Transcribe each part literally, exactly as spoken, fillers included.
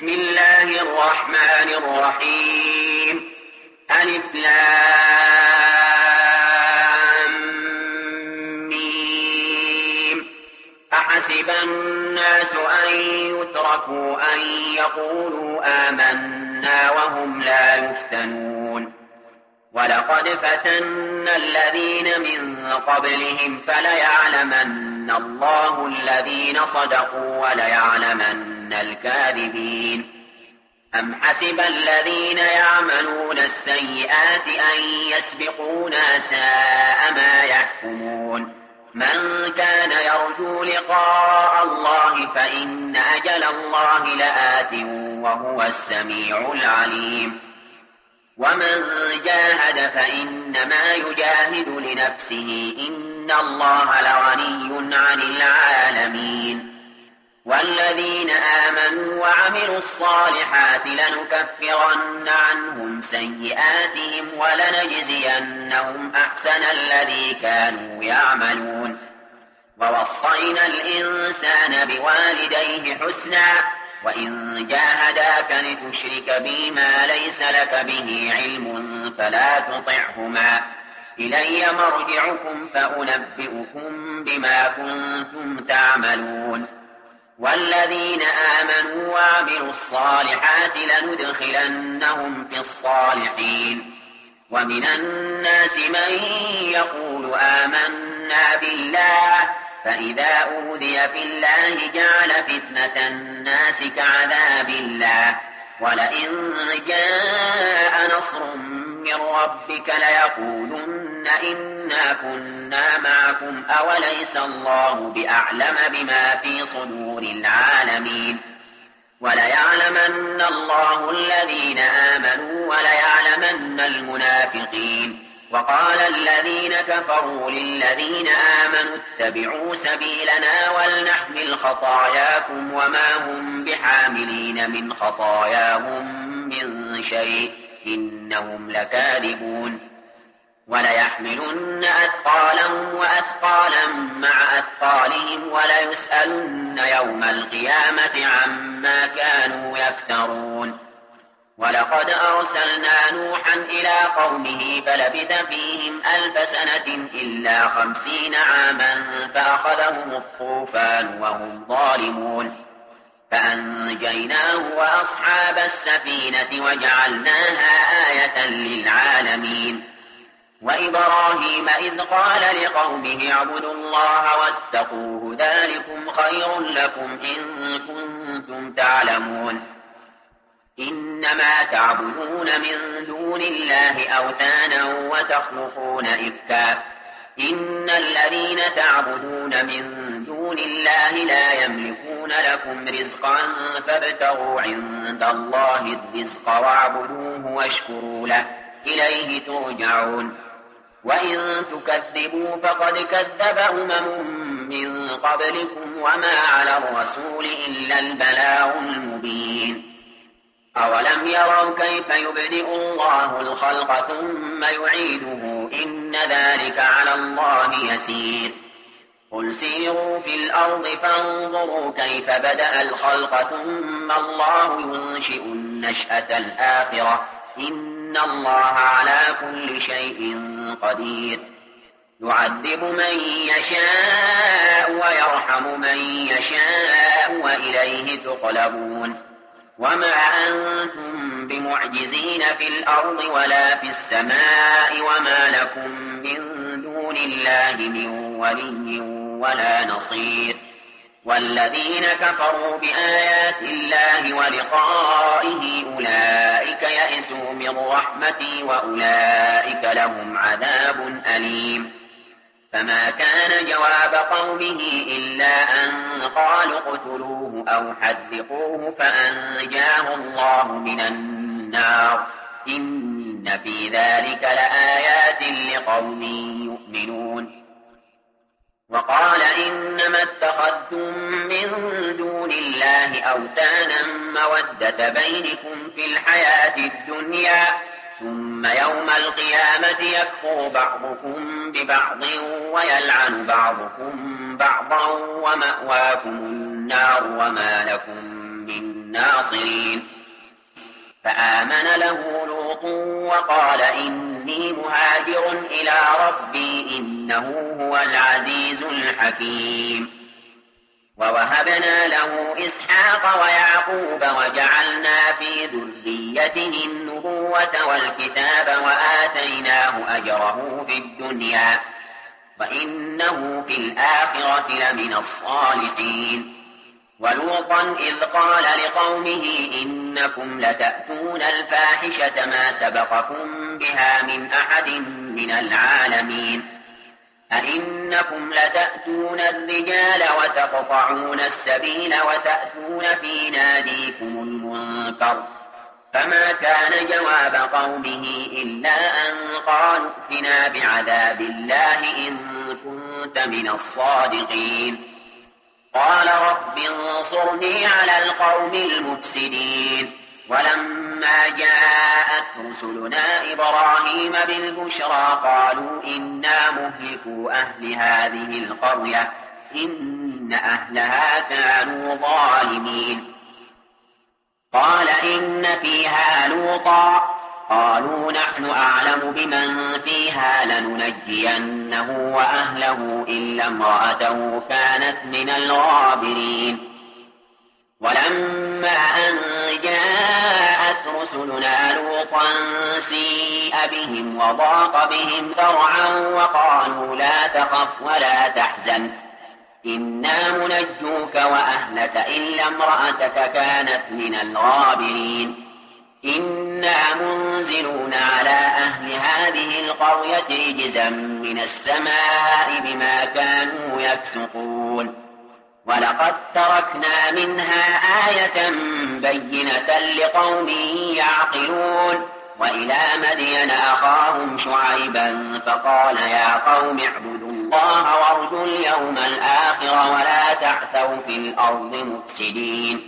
بسم الله الرحمن الرحيم. ألف لام ميم. أحسب الناس أن يتركوا أن يقولوا آمنا وهم لا يفتنون. ولقد فتنا الذين من قبلهم فليعلمن الله الذين صدقوا وليعلمن الكاذبين. أم حسب الذين يعملون السيئات أن يسبقونا ساء ما يحكمون. من كان يرجو لقاء الله فإن أجل الله لآت وهو السميع العليم. ومن جاهد فإنما يجاهد لنفسه إن الله لغني عن العالمين. والذين آمنوا وعملوا الصالحات لنكفرن عنهم سيئاتهم ولنجزينهم أحسن الذي كانوا يعملون. ووصينا الإنسان بوالديه حسنا وإن جاهداك لتشرك بي ما ليس لك به علم فلا تطعهما إلي مرجعكم فأنبئكم بما كنتم تعملون. والذين آمنوا وعملوا الصالحات لندخلنهم في الصالحين. ومن الناس من يقول آمنا بالله فإذا أوذي في الله جعل فتنة الناس كعذاب الله ولئن جاء نصر من ربك ليقولن إنا كنا معكم أوليس الله بأعلم بما في صدور العالمين. وليعلمن الله الذين آمنوا وليعلمن المنافقين. وقال الذين كفروا للذين آمنوا اتبعوا سبيلنا ولنحمل خطاياكم وما هم بحاملين من خطاياهم من شيء إنهم لكاذبون. وليحملن أثقالهم وأثقالا مع أثقالهم وليسألن يوم القيامة عما كانوا يفترون. ولقد أرسلنا نوحا إلى قومه فلبث فيهم ألف سنة إلا خمسين عاما فأخذهم الطوفان وهم ظالمون فأنجيناه وأصحاب السفينة وجعلناها آية للعالمين. وإبراهيم إذ قال لقومه اعبدوا الله واتقوه ذلكم خير لكم إن كنتم تعلمون. إنما تعبدون من دون الله أوثانا وتخلقون إفكا. إن الذين تعبدون من دون الله لا يملكون لكم رزقا فابتغوا عند الله الرزق واعبدوه واشكروا له إليه ترجعون. وإن تكذبوا فقد كذب أمم من قبلكم وما على الرسول إلا البلاغ المبين. أولم يروا كيف يبدئ الله الخلق ثم يعيده إن ذلك على الله يسير. قل سيروا في الأرض فانظروا كيف بدأ الخلق ثم الله ينشئ النشأة الآخرة إن الله على كل شيء قدير. يعذب من يشاء ويرحم من يشاء وإليه تقلبون. وما أنتم بمعجزين في الأرض ولا في السماء وما لكم من دون الله من ولي ولا نصير. والذين كفروا بآيات الله ولقائه أولئك يئسوا من رحمتي وأولئك لهم عذاب أليم. فما كان جواب قومه إلا أن قالوا اقتلوه أو حرقوه فأنجاه الله من النار إن في ذلك لآيات لقوم يؤمنون. وقال إنما اتخذتم من دون الله أوثانا مودة بينكم في الحياة الدنيا ثم يوم القيامة يكفر بعضكم ببعض ويلعن بعضكم بعضا ومأواكم النار وما لكم من ناصرين فآمن له لوط وقال إني مهاجر إلى ربي إنه هو العزيز الحكيم ووهبنا له إسحاق ويعقوب وجعلنا في ذريته النبوة والكتاب وآتيناه أجره في الدنيا وإنه في الآخرة لمن الصالحين ولوطا إذ قال لقومه إنكم لتأتون الفاحشة ما سبقكم بها من أحد من العالمين أئنكم لتأتون الرجال وتقطعون السبيل وتأتون في ناديكم المنكر فما كان جواب قومه إلا أن قالوا ائتنا بعذاب الله إن كنت من الصادقين قال رب انصرني على القوم المفسدين ولما جاءت رسلنا إبراهيم بالبشرى قالوا إنا مهلكو أهل هذه القرية إن أهلها كانوا ظالمين قال إن فيها لوطا قالوا نحن أعلم بمن فيها لننجينه وأهله إلا امرأته كانت من الغابرين ولما أن جاءت رسلنا لوطا سيء بهم وضاق بهم ذرعا وقالوا لا تخف ولا تحزن إنا منجوك وأهلك إلا امرأتك كانت من الغابرين إنا منزلون على أهل هذه القرية رجزا من السماء بما كانوا يفسقون ولقد تركنا منها آية بينة لقوم يعقلون وإلى مدين أخاهم شعيبا فقال يا قوم اعبدوا الله وارجوا اليوم الآخر ولا تعثوا في الأرض مفسدين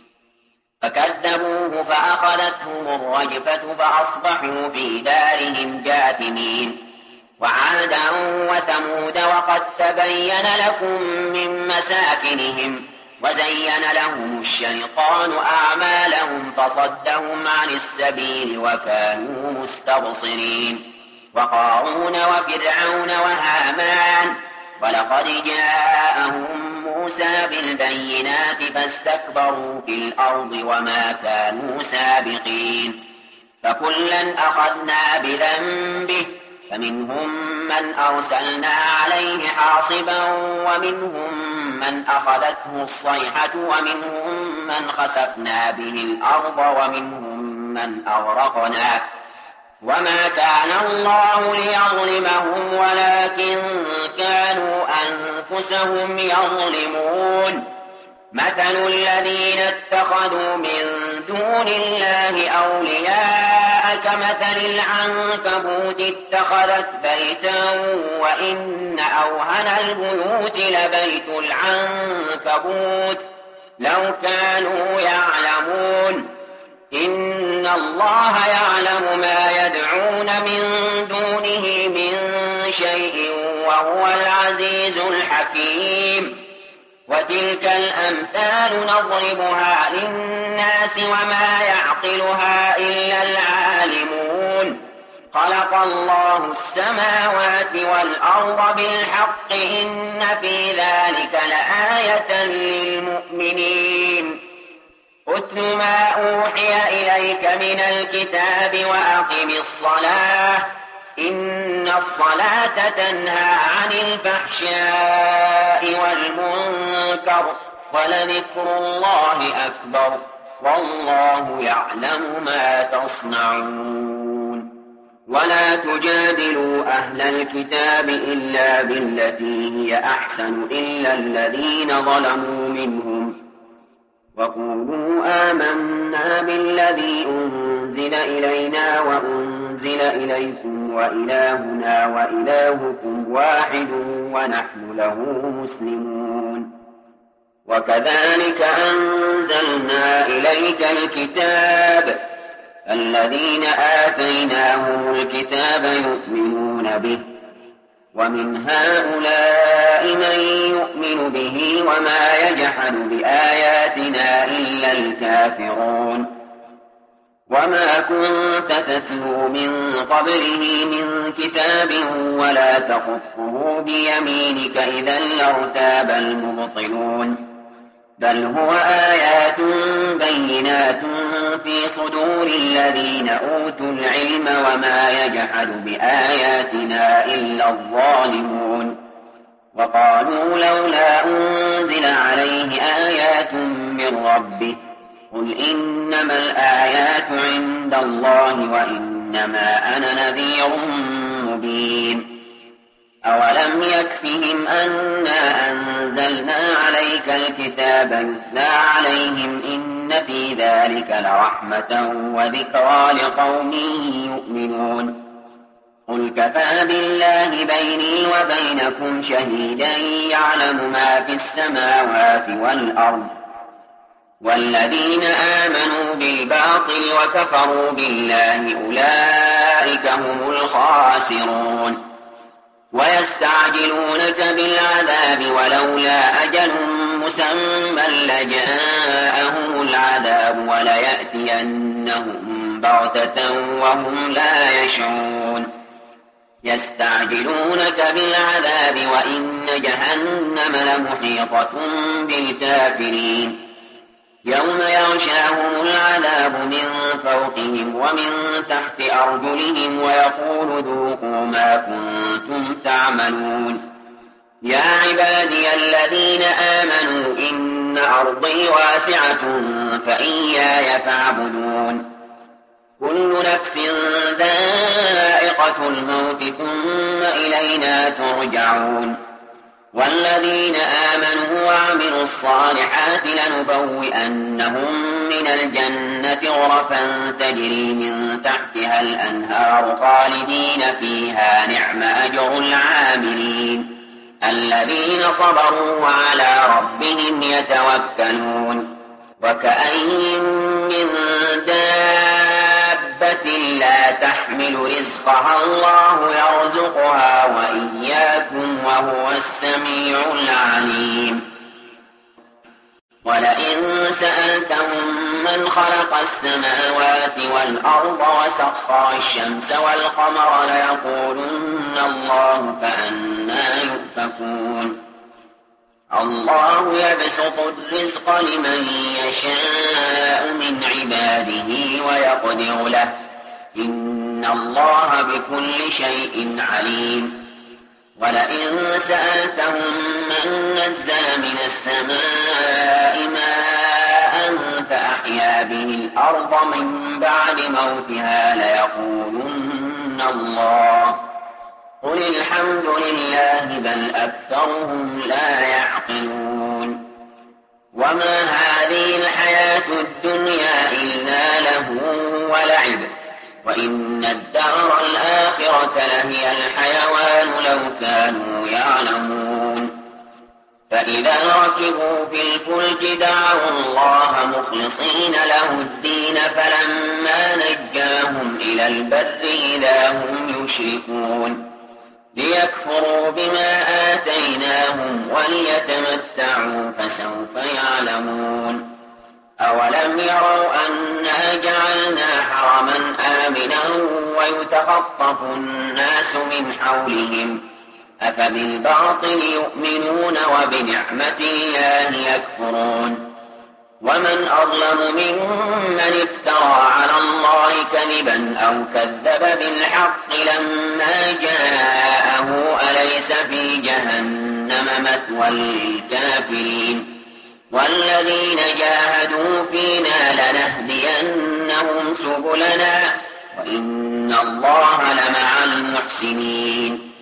فكذبوه فأخذتهم الرجفة فأصبحوا في دارهم جاثمين وعادا وثمود وقد تبين لكم من مساكنهم وزين لهم الشيطان أعمالهم فصدهم عن السبيل وكانوا مستبصرين وقارون وفرعون وهامان ولقد جاءهم موسى بالبينات فاستكبروا في الأرض وما كانوا سابقين فكلا أخذنا بذنبه فمنهم من أرسلنا عليه حاصبا ومنهم من أخذته الصيحة ومنهم من خسفنا به الأرض ومنهم من أغرقنا وما كان الله ليظلمهم ولكن كانوا أنفسهم يظلمون مثل الذين اتخذوا من دون الله أولياء كمثل العنكبوت اتخذت بيتا وإن أوهن البيوت لبيت العنكبوت لو كانوا يعلمون إن الله يعلم ما يدعون من دونه من شيء وهو العزيز الحكيم وتلك الأمثال نضربها للناس وما يعقلها إلا العالمون خلق الله السماوات والأرض بالحق إن في ذلك لآية للمؤمنين أتل ما أوحي إليك من الكتاب وأقم الصلاة إن الصلاة تنهى عن الفحشاء والمنكر ولذكر الله أكبر والله يعلم ما تصنعون ولا تجادلوا أهل الكتاب إلا بالتي هي أحسن إلا الذين ظلموا منهم وقولوا آمنا بالذي أنزل إلينا وأنزل إليكم وإلهنا وإلهكم واحد ونحن له مسلمون وكذلك أنزلنا إليك الكتاب الذين آتيناهم الكتاب يؤمنون به ومن هؤلاء من يؤمن به وما يجحد بآياتنا إلا الكافرون وما كنت تتلو من قبله من كتاب ولا تخطه بيمينك إذا لارتاب المبطلون بل هو آيات بينات في صدور الذين أوتوا العلم وما يجحد بآياتنا إلا الظالمون وقالوا لولا أنزل عليه آيات من ربه قل إنما الآيات عند الله وإنما أنا نذير مبين أولم يكفهم أنا أنزلنا عليك الكتاب يتلى عليهم إن في ذلك لرحمة وذكرى لقوم يؤمنون قل كفى بالله بيني وبينكم شهيدا يعلم ما في السماوات والأرض والذين آمنوا بالباطل وكفروا بالله أولئك هم الخاسرون ويستعجلونك بالعذاب ولولا أجل مسمى لجاءهم العذاب وليأتينهم بغتة وهم لا يشعرون يستعجلونك بالعذاب وإن جهنم لمحيطة بالكافرين يوم يغشاهم العذاب من فوقهم ومن تحت أرجلهم ويقول ذوقوا ما كنتم تعملون يا عبادي الذين آمنوا إن أرضي واسعة فإياي فاعبدون كل نفس ذائقة الموت ثم إلينا ترجعون والذين آمنوا وعملوا الصالحات لنبوئنهم من الجنة غرفا تجري من تحتها الأنهار خالدين فيها نعم أجر العاملين الذين صبروا وعلى ربهم يتوكلون وكأين من دابة لا تحمل رزقها الله يرزقها وإياكم وهو السميع العليم ولئن سألتهم من خلق السماوات والأرض وسخر الشمس والقمر ليقولن الله فأنى يؤفكون الله يبسط الرزق لمن يشاء من عباده ويقدر له إن الله بكل شيء عليم ولئن سألتهم من نزل من السماء ماء فأحيا به الأرض من بعد موتها ليقولن الله قل الحمد لله بل أكثرهم لا يعقلون وما هذه الحياة الدنيا إلا لهو ولعب وإن الدار الآخرة لهي الحيوان لو كانوا يعلمون فإذا ركبوا في الفلك دعوا الله مخلصين له الدين فلما نجاهم إلى البر إذا هم يشركون ليكفروا بما آتيناهم وليتمتعوا فسوف يعلمون أولم يروا أنا جعلنا حرما آمنا ويتخطف الناس من حولهم أفبالباطل يؤمنون وبنعمة الله يكفرون ومن أظلم ممن افترى على الله كذبا أو كذب بالحق لما جاءه أليس في جهنم مثوى للكافرين والذين جاهدوا فينا لنهدينهم سبلنا وإن الله لمع المحسنين